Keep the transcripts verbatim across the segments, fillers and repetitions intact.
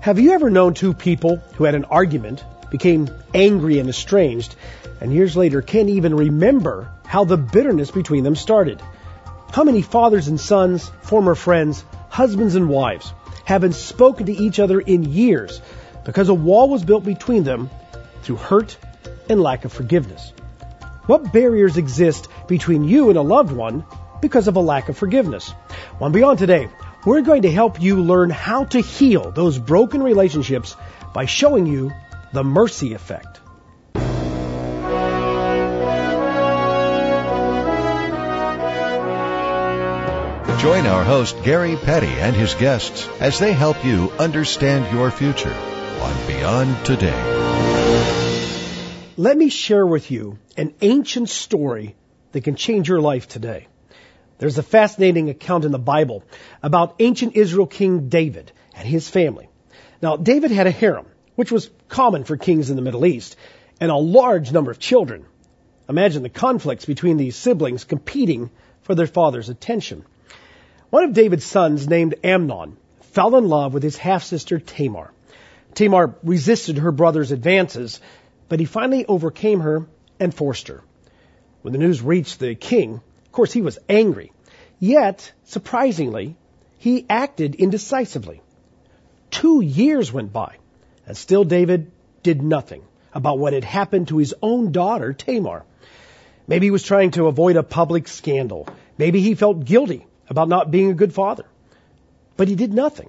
Have you ever known two people who had an argument, became angry and estranged, and years later can't even remember how the bitterness between them started? How many fathers and sons, former friends, husbands and wives haven't spoken to each other in years because a wall was built between them through hurt and lack of forgiveness? What barriers exist between you and a loved one because of a lack of forgiveness? Well, beyond today, we're going to help you learn how to heal those broken relationships by showing you the mercy effect. Join our host, Gary Petty, and his guests as they help you understand your future on Beyond Today. Let me share with you an ancient story that can change your life today. There's a fascinating account in the Bible about ancient Israel King David and his family. Now, David had a harem, which was common for kings in the Middle East, and a large number of children. Imagine the conflicts between these siblings competing for their father's attention. One of David's sons, named Amnon, fell in love with his half-sister Tamar. Tamar resisted her brother's advances, but he finally overcame her and forced her. When the news reached the king, of course, he was angry. Yet, surprisingly, he acted indecisively. Two years went by, and still David did nothing about what had happened to his own daughter, Tamar. Maybe he was trying to avoid a public scandal. Maybe he felt guilty about not being a good father. But he did nothing.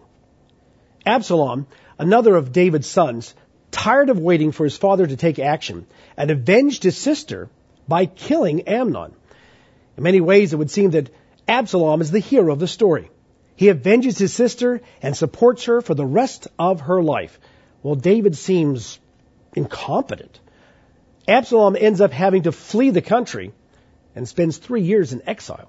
Absalom, another of David's sons, tired of waiting for his father to take action, and avenged his sister by killing Amnon. In many ways, it would seem that Absalom is the hero of the story. He avenges his sister and supports her for the rest of her life. Well, David seems incompetent. Absalom ends up having to flee the country and spends three years in exile.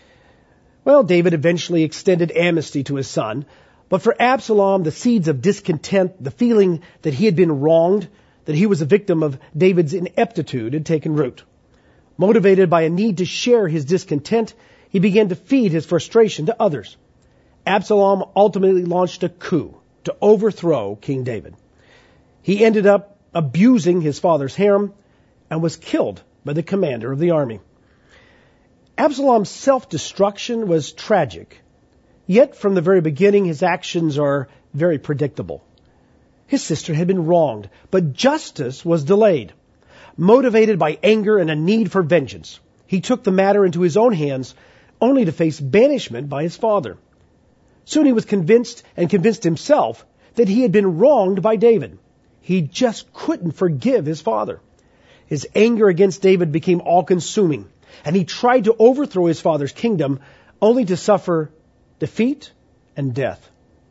Well, David eventually extended amnesty to his son, but for Absalom, the seeds of discontent, the feeling that he had been wronged, that he was a victim of David's ineptitude, had taken root. Motivated by a need to share his discontent, he began to feed his frustration to others. Absalom ultimately launched a coup to overthrow King David. He ended up abusing his father's harem and was killed by the commander of the army. Absalom's self-destruction was tragic, yet from the very beginning his actions are very predictable. His sister had been wronged, but justice was delayed. Motivated by anger and a need for vengeance, he took the matter into his own hands, only to face banishment by his father. Soon he was convinced and convinced himself that he had been wronged by David. He just couldn't forgive his father. His anger against David became all-consuming, and he tried to overthrow his father's kingdom, only to suffer defeat and death.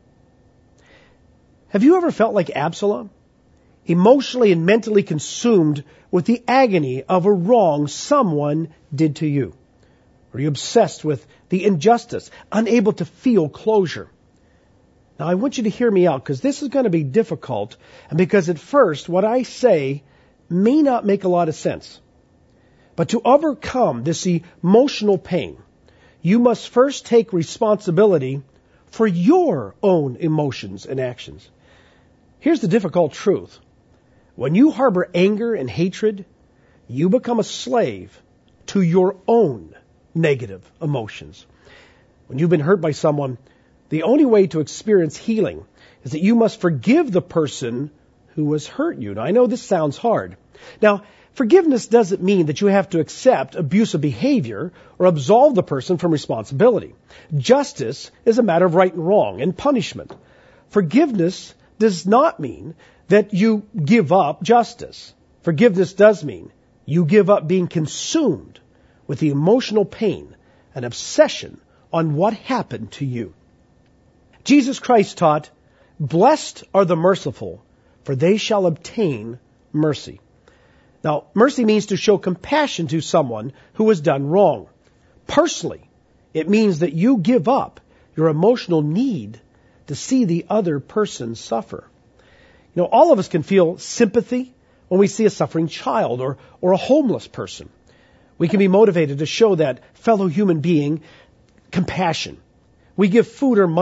Have you ever felt like Absalom? Emotionally and mentally consumed with the agony of a wrong someone did to you? Are you obsessed with the injustice, unable to feel closure? Now, I want you to hear me out, because this is going to be difficult, and because at first what I say may not make a lot of sense. But to overcome this emotional pain, you must first take responsibility for your own emotions and actions. Here's the difficult truth. When you harbor anger and hatred, you become a slave to your own negative emotions. When you've been hurt by someone, the only way to experience healing is that you must forgive the person who has hurt you. Now, I know this sounds hard. Now, forgiveness doesn't mean that you have to accept abusive behavior or absolve the person from responsibility. Justice is a matter of right and wrong and punishment. Forgiveness does not mean that you give up justice. Forgiveness does mean you give up being consumed with the emotional pain and obsession on what happened to you. Jesus Christ taught, "Blessed are the merciful, for they shall obtain mercy." Now, mercy means to show compassion to someone who has done wrong. Personally, it means that you give up your emotional need to see the other person suffer. You know, all of us can feel sympathy when we see a suffering child or, or a homeless person. We can be motivated to show that fellow human being compassion. We give food or money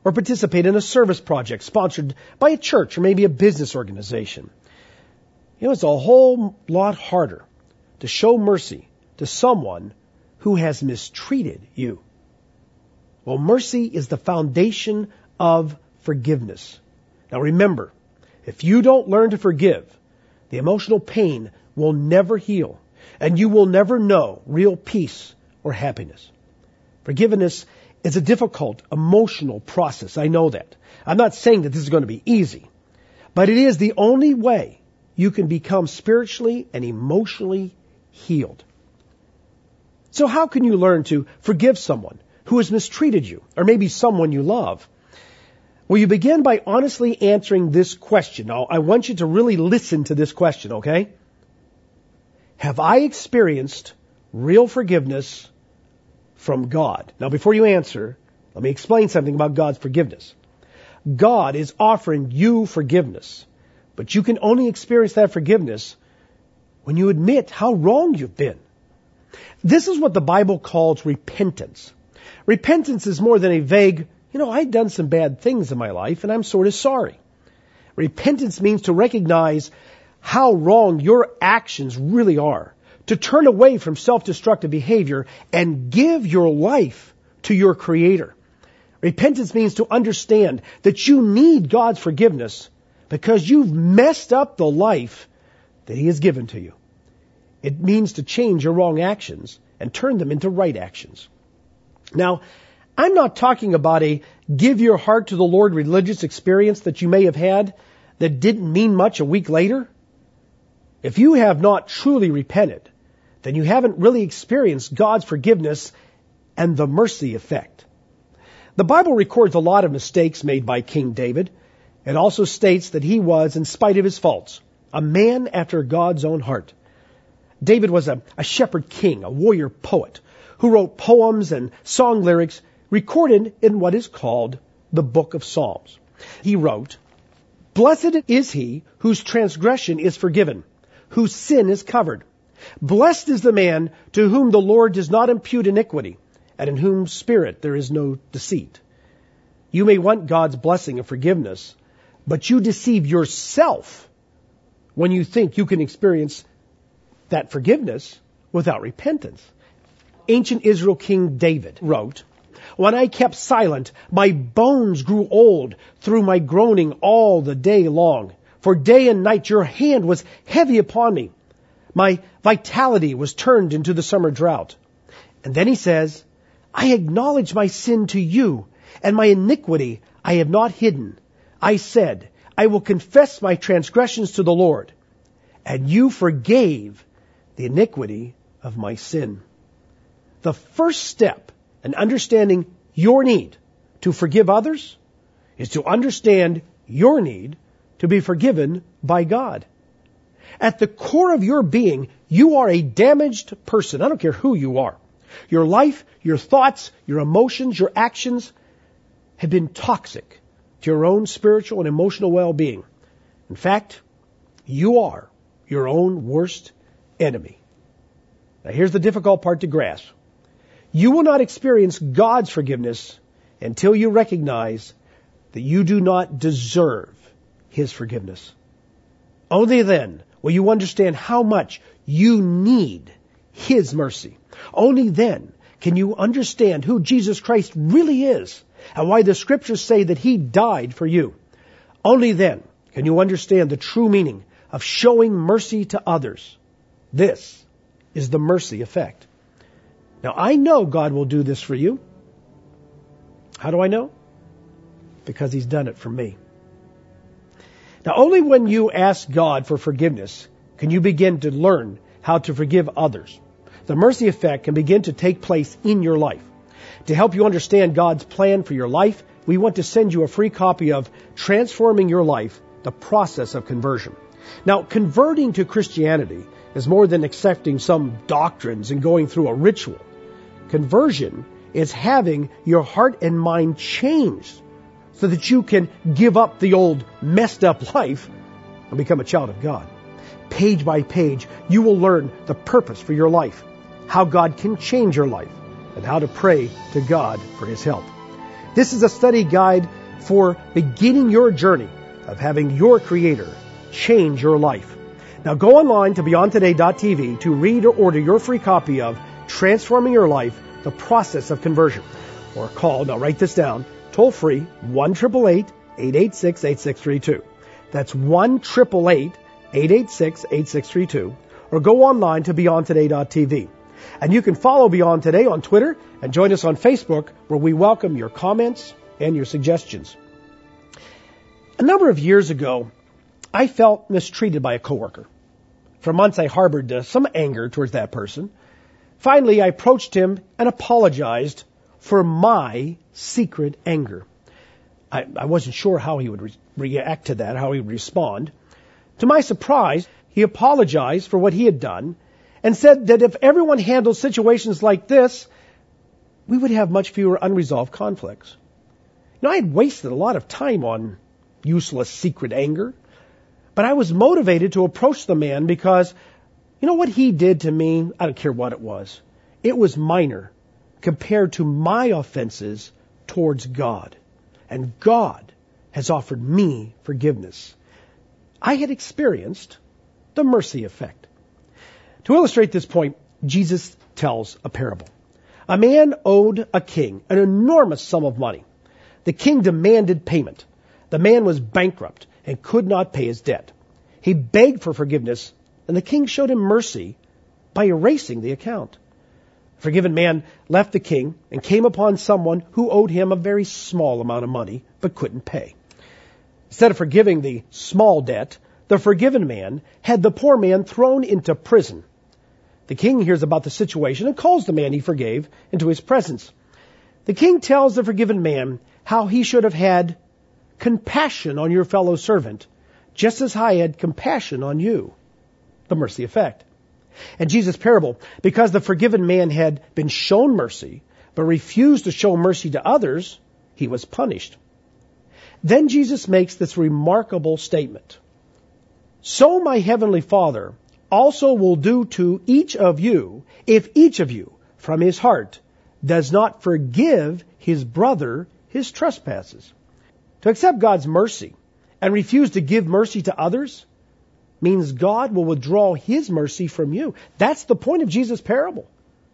or participate in a service project sponsored by a church or maybe a business organization. You know, it's a whole lot harder to show mercy to someone who has mistreated you. Well, mercy is the foundation of forgiveness. Now remember, if you don't learn to forgive, the emotional pain will never heal, and you will never know real peace or happiness. Forgiveness is a difficult emotional process. I know that. I'm not saying that this is going to be easy, but it is the only way you can become spiritually and emotionally healed. So how can you learn to forgive someone who has mistreated you, or maybe someone you love? Well, you begin by honestly answering this question. Now, I want you to really listen to this question, okay? Have I experienced real forgiveness from God? Now, before you answer, let me explain something about God's forgiveness. God is offering you forgiveness, but you can only experience that forgiveness when you admit how wrong you've been. This is what the Bible calls repentance. Repentance is more than a vague, you know, I've done some bad things in my life and I'm sort of sorry. Repentance means to recognize how wrong your actions really are, to turn away from self-destructive behavior and give your life to your Creator. Repentance means to understand that you need God's forgiveness because you've messed up the life that He has given to you. It means to change your wrong actions and turn them into right actions. Now, I'm not talking about a give your heart to the Lord religious experience that you may have had that didn't mean much a week later. If you have not truly repented, then you haven't really experienced God's forgiveness and the mercy effect. The Bible records a lot of mistakes made by King David. It also states that he was, in spite of his faults, a man after God's own heart. David was a, a shepherd king, a warrior poet, who wrote poems and song lyrics recorded in what is called the Book of Psalms. He wrote, "Blessed is he whose transgression is forgiven, whose sin is covered. Blessed is the man to whom the Lord does not impute iniquity, and in whose spirit there is no deceit." You may want God's blessing of forgiveness, but you deceive yourself when you think you can experience that forgiveness without repentance. Ancient Israel King David wrote, "When I kept silent, my bones grew old through my groaning all the day long. For day and night your hand was heavy upon me. My vitality was turned into the summer drought." And then he says, "I acknowledge my sin to you, and my iniquity I have not hidden. I said, I will confess my transgressions to the Lord, and you forgave the iniquity of my sin." The first step in understanding your need to forgive others is to understand your need to be forgiven by God. At the core of your being, you are a damaged person. I don't care who you are. Your life, your thoughts, your emotions, your actions have been toxic to your own spiritual and emotional well-being. In fact, you are your own worst enemy. Now here's the difficult part to grasp. You will not experience God's forgiveness until you recognize that you do not deserve His forgiveness. Only then will you understand how much you need His mercy. Only then can you understand who Jesus Christ really is and why the Scriptures say that He died for you. Only then can you understand the true meaning of showing mercy to others. This is the mercy effect. Now, I know God will do this for you. How do I know? Because He's done it for me. Now, only when you ask God for forgiveness can you begin to learn how to forgive others. The mercy effect can begin to take place in your life. To help you understand God's plan for your life, we want to send you a free copy of Transforming Your Life, the Process of Conversion. Now, converting to Christianity is more than accepting some doctrines and going through a ritual. Conversion is having your heart and mind changed so that you can give up the old messed up life and become a child of God. Page by page, you will learn the purpose for your life, how God can change your life, and how to pray to God for His help. This is a study guide for beginning your journey of having your Creator change your life. Now go online to beyond today dot t v to read or order your free copy of Transforming Your Life, The Process of Conversion. Or call, now write this down, toll free, one eight eight eight, eight eight six, eight six three two. That's one eight eight eight, eight eight six, eight six three two. Or go online to beyond today dot t v. And you can follow Beyond Today on Twitter and join us on Facebook, where we welcome your comments and your suggestions. A number of years ago, I felt mistreated by a coworker. For months, I harbored uh, some anger towards that person. Finally, I approached him and apologized for my secret anger. I, I wasn't sure how he would re- react to that, how he would respond. To my surprise, he apologized for what he had done and said that if everyone handled situations like this, we would have much fewer unresolved conflicts. Now, I had wasted a lot of time on useless secret anger, but I was motivated to approach the man because, you know what he did to me? I don't care what it was. It was minor compared to my offenses towards God. And God has offered me forgiveness. I had experienced the mercy effect. To illustrate this point, Jesus tells a parable. A man owed a king an enormous sum of money. The king demanded payment. The man was bankrupt and could not pay his debt. He begged for forgiveness, and the king showed him mercy by erasing the account. The forgiven man left the king and came upon someone who owed him a very small amount of money but couldn't pay. Instead of forgiving the small debt, the forgiven man had the poor man thrown into prison. The king hears about the situation and calls the man he forgave into his presence. The king tells the forgiven man how he should have had compassion on your fellow servant, just as I had compassion on you. The mercy effect. In Jesus' parable, because the forgiven man had been shown mercy, but refused to show mercy to others, he was punished. Then Jesus makes this remarkable statement. So my heavenly Father also will do to each of you, if each of you, from his heart, does not forgive his brother his trespasses. To accept God's mercy and refuse to give mercy to others means God will withdraw his mercy from you. That's the point of Jesus' parable.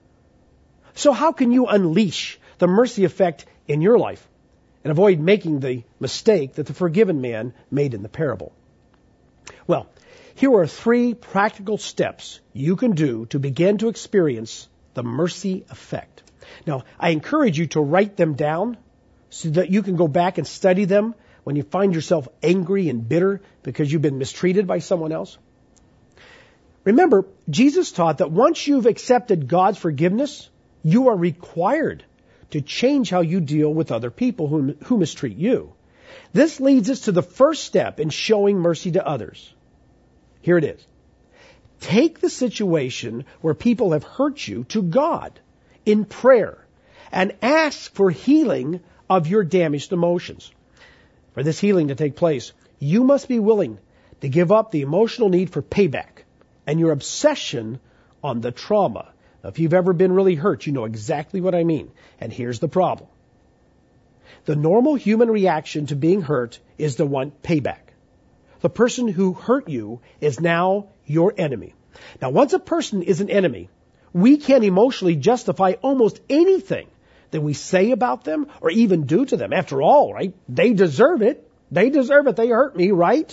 So how can you unleash the mercy effect in your life and avoid making the mistake that the forgiven man made in the parable? Well, here are three practical steps you can do to begin to experience the mercy effect. Now, I encourage you to write them down so that you can go back and study them when you find yourself angry and bitter because you've been mistreated by someone else. Remember, Jesus taught that once you've accepted God's forgiveness, you are required to change how you deal with other people who, who mistreat you. This leads us to the first step in showing mercy to others. Here it is. Take the situation where people have hurt you to God in prayer and ask for healing of your damaged emotions. For this healing to take place, you must be willing to give up the emotional need for payback and your obsession on the trauma. Now, if you've ever been really hurt, you know exactly what I mean. And here's the problem. The normal human reaction to being hurt is to want payback. The person who hurt you is now your enemy. Now, once a person is an enemy, we can emotionally justify almost anything that we say about them or even do to them. After all, right? They deserve it. They deserve it. They hurt me, right?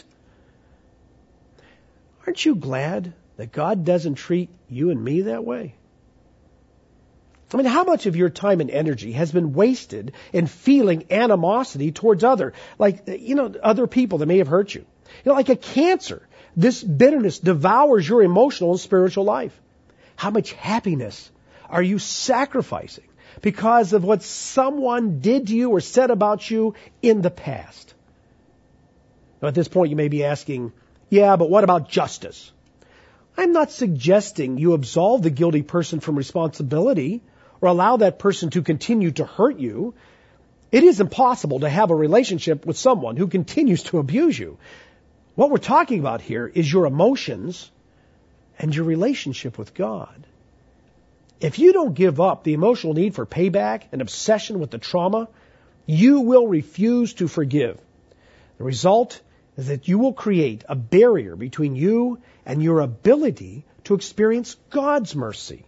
Aren't you glad that God doesn't treat you and me that way? I mean, how much of your time and energy has been wasted in feeling animosity towards other, like, you know, other people that may have hurt you? You know, like a cancer, this bitterness devours your emotional and spiritual life. How much happiness are you sacrificing because of what someone did to you or said about you in the past? Now, at this point, you may be asking, yeah, but what about justice? I'm not suggesting you absolve the guilty person from responsibility or allow that person to continue to hurt you. It is impossible to have a relationship with someone who continues to abuse you. What we're talking about here is your emotions and your relationship with God. If you don't give up the emotional need for payback and obsession with the trauma, You will refuse to forgive. The result is that you will create a barrier between you and your ability to experience God's mercy.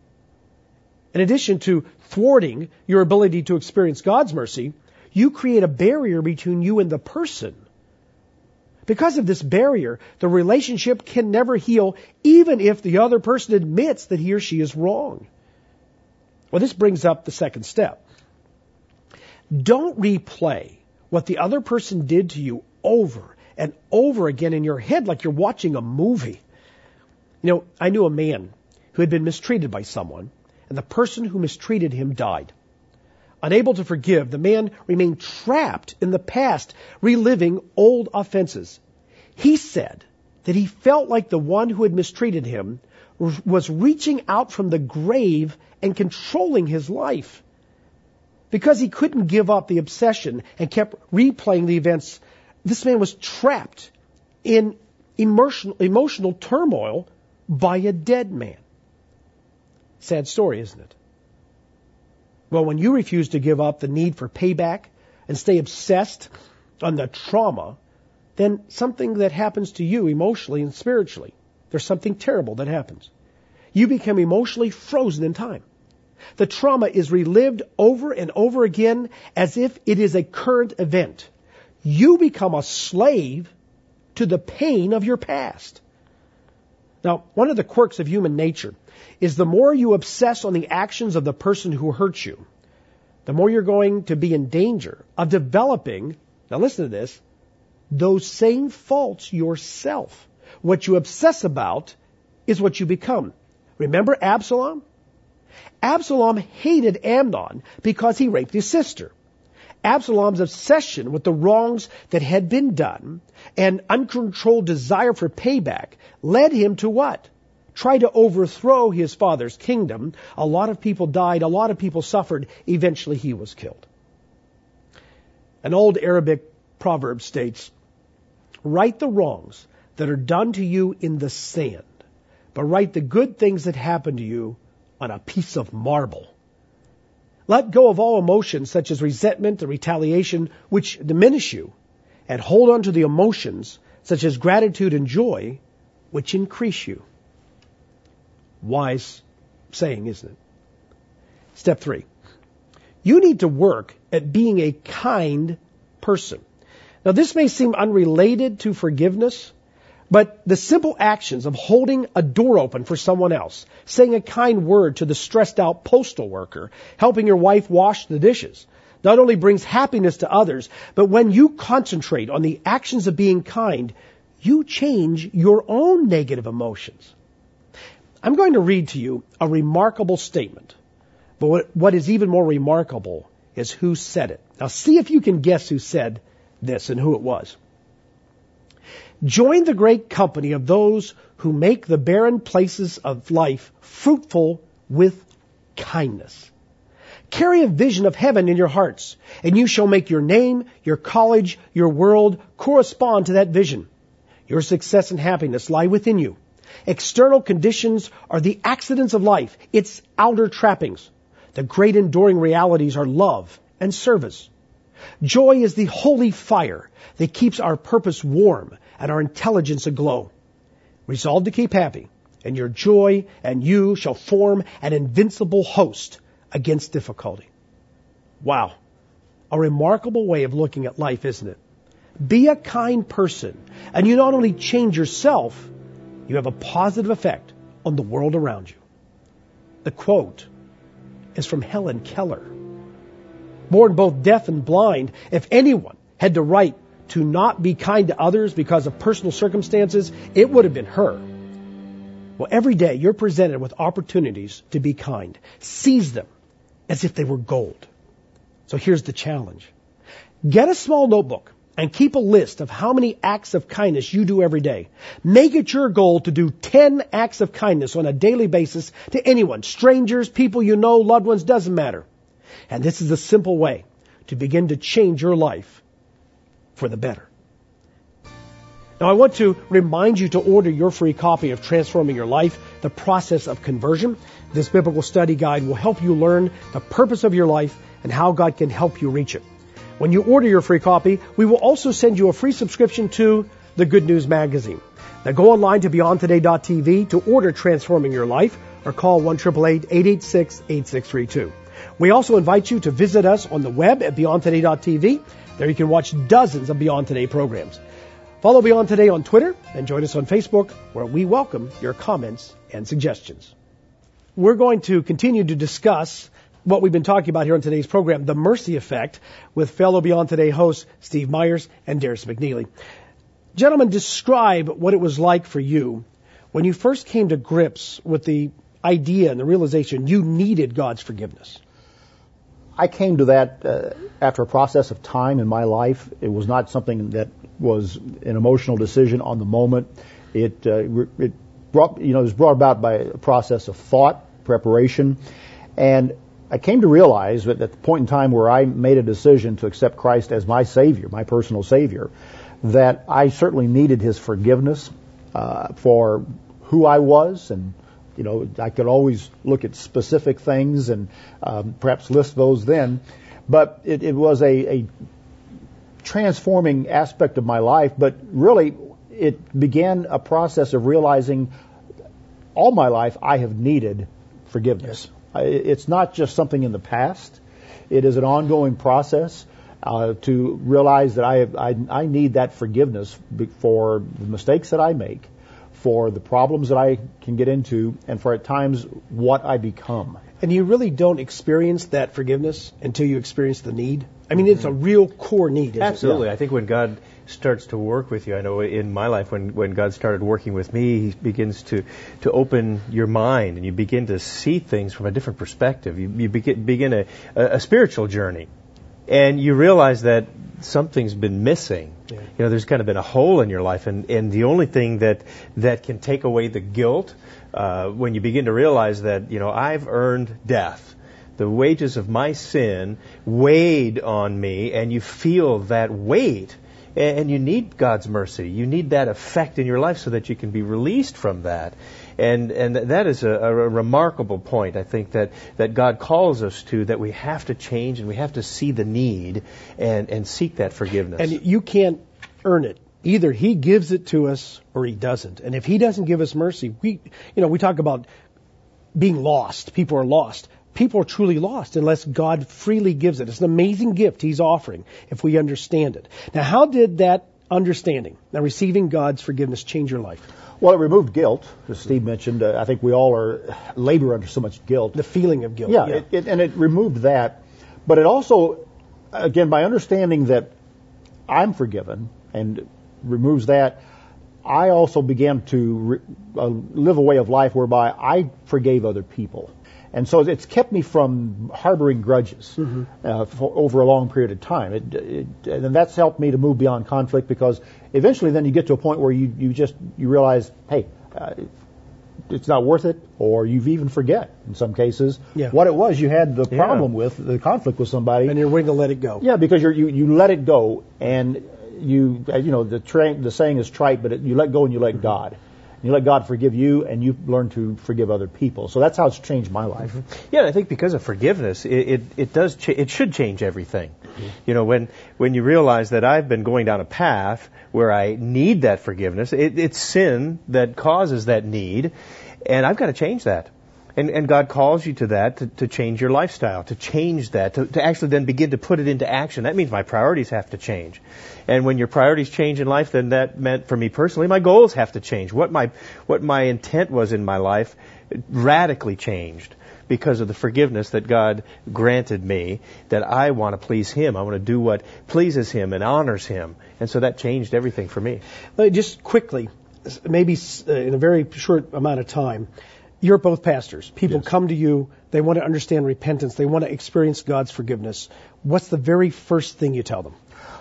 In addition to thwarting your ability to experience God's mercy, you create a barrier between you and the person. Because of this barrier, the relationship can never heal, even if the other person admits that he or she is wrong. Well, this brings up the second step. Don't replay what the other person did to you over and over again in your head like you're watching a movie. You know, I knew a man who had been mistreated by someone, and the person who mistreated him died. Unable to forgive, the man remained trapped in the past, reliving old offenses. He said that he felt like the one who had mistreated him was reaching out from the grave and controlling his life. Because he couldn't give up the obsession and kept replaying the events, this man was trapped in emotional, emotional turmoil by a dead man. Sad story, isn't it? Well, when you refuse to give up the need for payback and stay obsessed on the trauma, then something that happens to you emotionally and spiritually, there's something terrible that happens. You become emotionally frozen in time. The trauma is relived over and over again as if it is a current event. You become a slave to the pain of your past. Now, one of the quirks of human nature is the more you obsess on the actions of the person who hurt you, the more you're going to be in danger of developing, now listen to this, those same faults yourself. What you obsess about is what you become. Remember Absalom? Absalom hated Amnon because he raped his sister. Absalom's obsession with the wrongs that had been done and uncontrolled desire for payback led him to what? Try to overthrow his father's kingdom. A lot of people died. A lot of people suffered. Eventually he was killed. An old Arabic proverb states, write the wrongs that are done to you in the sand, but write the good things that happen to you on a piece of marble. Let go of all emotions such as resentment and retaliation, which diminish you, and hold on to the emotions such as gratitude and joy, which increase you. Wise saying, isn't it? Step three. You need to work at being a kind person. Now, this may seem unrelated to forgiveness, but the simple actions of holding a door open for someone else, saying a kind word to the stressed out postal worker, helping your wife wash the dishes, not only brings happiness to others, but when you concentrate on the actions of being kind, you change your own negative emotions. I'm going to read to you a remarkable statement, but what, what is even more remarkable is who said it. Now see if you can guess who said this and who it was. Join the great company of those who make the barren places of life fruitful with kindness. Carry a vision of heaven in your hearts, and you shall make your name, your college, your world correspond to that vision. Your success and happiness lie within you. External conditions are the accidents of life, its outer trappings. The great enduring realities are love and service. Joy is the holy fire that keeps our purpose warm and our intelligence aglow. Resolve to keep happy, and your joy and you shall form an invincible host against difficulty. Wow. A remarkable way of looking at life, isn't it? Be a kind person, and you not only change yourself, you have a positive effect on the world around you. The quote is from Helen Keller. Born both deaf and blind, if anyone had the right to not be kind to others because of personal circumstances, it would have been her. Well, every day you're presented with opportunities to be kind. Seize them as if they were gold. So here's the challenge. Get a small notebook and keep a list of how many acts of kindness you do every day. Make it your goal to do ten acts of kindness on a daily basis to anyone, strangers, people you know, loved ones, doesn't matter. And this is a simple way to begin to change your life for the better. Now, I want to remind you to order your free copy of Transforming Your Life, The Process of Conversion. This biblical study guide will help you learn the purpose of your life and how God can help you reach it. When you order your free copy, we will also send you a free subscription to the Good News Magazine. Now go online to beyond today dot t v to order Transforming Your Life or call one eight eight eight, eight eight six, eight six three two. We also invite you to visit us on the web at beyond today dot t v. There you can watch dozens of Beyond Today programs. Follow Beyond Today on Twitter and join us on Facebook, where we welcome your comments and suggestions. We're going to continue to discuss what we've been talking about here on today's program, the Mercy Effect, with fellow Beyond Today hosts Steve Myers and Darius McNeely. Gentlemen, describe what it was like for you when you first came to grips with the idea and the realization you needed God's forgiveness. I came to that uh, after a process of time in my life. It was not something that was an emotional decision on the moment. It uh, it brought you know it was brought about by a process of thought, preparation, and I came to realize that at the point in time where I made a decision to accept Christ as my Savior, my personal Savior, that I certainly needed His forgiveness uh, for who I was. And you know, I could always look at specific things and um, perhaps list those then. But it, it was a, a transforming aspect of my life. But really, it began a process of realizing all my life I have needed forgiveness. Yes. It's not just something in the past. It is an ongoing process uh, to realize that I, have, I I need that forgiveness for the mistakes that I make, for the problems that I can get into, and for at times what I become. And you really don't experience that forgiveness until you experience the need. I mean, mm-hmm. It's a real core need, isn't Absolutely. it? Yeah. I think when God starts to work with you, I know in my life when, when God started working with me, He begins to, to open your mind and you begin to see things from a different perspective. You, you begin, begin a, a spiritual journey. And you realize that something's been missing. Yeah. You know, there's kind of been a hole in your life, and, and the only thing that, that can take away the guilt, uh, when you begin to realize that, you know, I've earned death. The wages of my sin weighed on me, and you feel that weight, and, and you need God's mercy. You need that effect in your life so that you can be released from that. And and that is a, a remarkable point, I think, that, that God calls us to, that we have to change and we have to see the need and, and seek that forgiveness. And you can't earn it. Either He gives it to us or He doesn't. And if He doesn't give us mercy, we you know, we talk about being lost. People are lost. People are truly lost unless God freely gives it. It's an amazing gift He's offering if we understand it. Now, how did that understanding, now receiving God's forgiveness, change your life? Well, it removed guilt, as Steve mentioned. Uh, I think we all are labor under so much guilt. The feeling of guilt. Yeah, yeah. It, it, and it removed that. But it also, again, by understanding that I'm forgiven and removes that, I also began to re, uh, live a way of life whereby I forgave other people. And so it's kept me from harboring grudges mm-hmm. uh, for over a long period of time. It, it, and that's helped me to move beyond conflict, because eventually then you get to a point where you, you just you realize, hey, uh, it's not worth it, or you even forget in some cases yeah. what it was you had the problem yeah. with, the conflict with somebody. And you're willing to let it go. Yeah, because you're, you you let it go, and you you know the tra- the saying is trite, but it, you let go and you let mm-hmm. God. You let God forgive you, and you learn to forgive other people. So that's how it's changed my life. Mm-hmm. Yeah, and I think because of forgiveness, it it, it does cha- it should change everything. Mm-hmm. You know, when when you realize that I've been going down a path where I need that forgiveness, it, it's sin that causes that need, and I've got to change that. And, and God calls you to that, to, to change your lifestyle, to change that, to, to actually then begin to put it into action. That means my priorities have to change. And when your priorities change in life, then that meant for me personally, my goals have to change. What my, what my intent was in my life radically changed because of the forgiveness that God granted me, that I want to please Him. I want to do what pleases Him and honors Him. And so that changed everything for me. Just quickly, maybe in a very short amount of time, you're both pastors. People yes. come to you. They want to understand repentance. They want to experience God's forgiveness. What's the very first thing you tell them?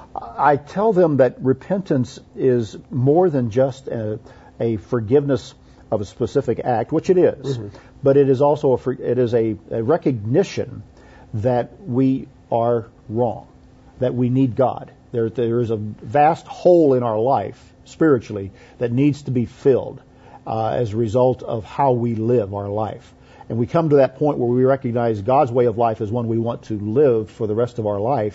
I tell them that repentance is more than just a, a forgiveness of a specific act, which it is, mm-hmm. but it is also a, it is a, a recognition that we are wrong, that we need God. There, there is a vast hole in our life spiritually that needs to be filled. Uh, as a result of how we live our life. And we come to that point where we recognize God's way of life is one we want to live for the rest of our life.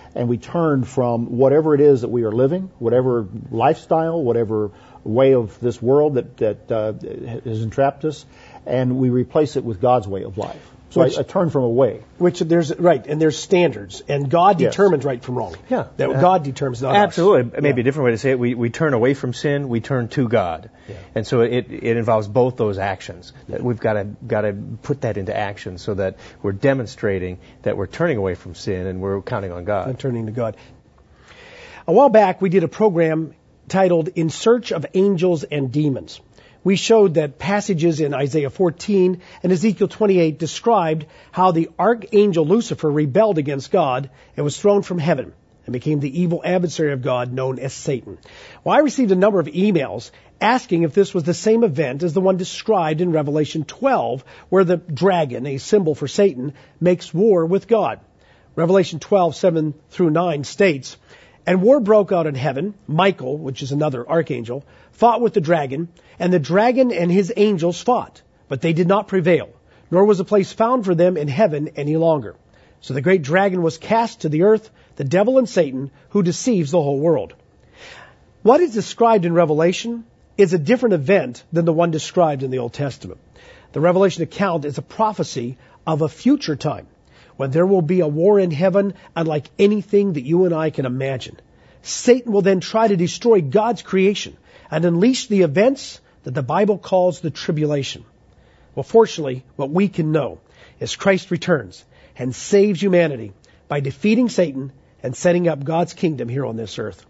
and we turn from whatever it is that we are living, whatever lifestyle, whatever way of this world that, that uh, has entrapped us, and we replace it with God's way of life. So which, I, I turn from away. Which there's right, and there's standards, and God yes. determines right from wrong. Yeah, that uh, God determines not absolutely. us. Maybe yeah. a different way to say it: we we turn away from sin, we turn to God, yeah. and so it it involves both those actions. That we've got to got to put that into action so that we're demonstrating that we're turning away from sin and we're counting on God. And turning to God. A while back, we did a program titled "In Search of Angels and Demons." We showed that passages in Isaiah fourteen and Ezekiel twenty-eight described how the archangel Lucifer rebelled against God and was thrown from heaven and became the evil adversary of God known as Satan. Well, I received a number of emails asking if this was the same event as the one described in Revelation twelve, where the dragon, a symbol for Satan, makes war with God. Revelation twelve, seven through nine states, "And war broke out in heaven. Michael," which is another archangel, "fought with the dragon, and the dragon and his angels fought, but they did not prevail, nor was a place found for them in heaven any longer. So the great dragon was cast to the earth, the devil and Satan, who deceives the whole world." What is described in Revelation is a different event than the one described in the Old Testament. The Revelation account is a prophecy of a future time, when there will be a war in heaven unlike anything that you and I can imagine. Satan will then try to destroy God's creation and unleash the events that the Bible calls the tribulation. Well, fortunately, what we can know is Christ returns and saves humanity by defeating Satan and setting up God's kingdom here on this earth.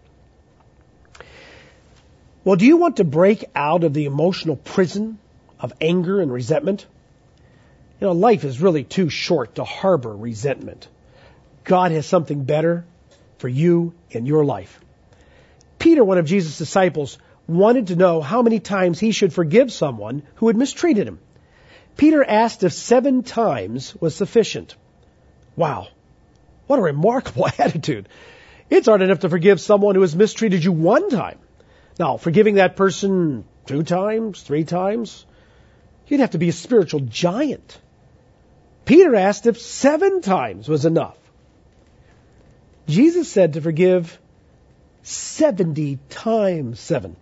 Well, do you want to break out of the emotional prison of anger and resentment? You know, life is really too short to harbor resentment. God has something better for you in your life. Peter, one of Jesus' disciples, wanted to know how many times he should forgive someone who had mistreated him. Peter asked if seven times was sufficient. Wow, what a remarkable attitude. It's hard enough to forgive someone who has mistreated you one time. Now, forgiving that person two times, three times, you'd have to be a spiritual giant. Peter asked if seven times was enough. Jesus said to forgive seventy times seven.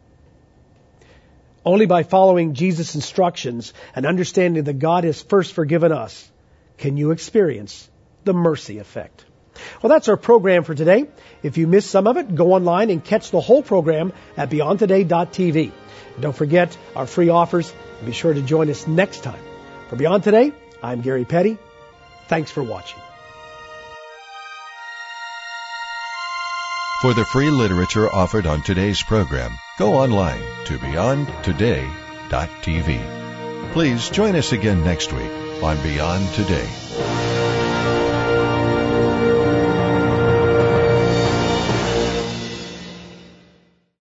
Only by following Jesus' instructions and understanding that God has first forgiven us can you experience the mercy effect. Well, that's our program for today. If you missed some of it, go online and catch the whole program at beyond today dot t v. And don't forget our free offers, and be sure to join us next time. For Beyond Today, I'm Gary Petty. Thanks for watching. For the free literature offered on today's program, go online to beyond today dot t v. Please join us again next week on Beyond Today.